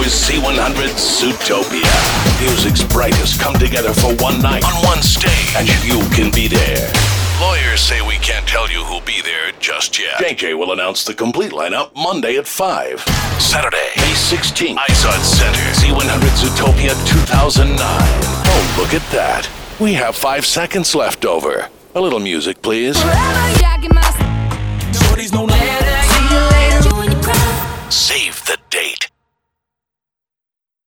is Z100 Zootopia. Music's brightest come together for one night on one stage, and you can be there. Lawyers say we can't tell you who'll be there just yet. JJ will announce the complete lineup Monday at 5. Saturday, May 16th, Izod Center, Z100 Zootopia 2009. Oh, look at that. We have 5 seconds left over. A little music, please. Shorties know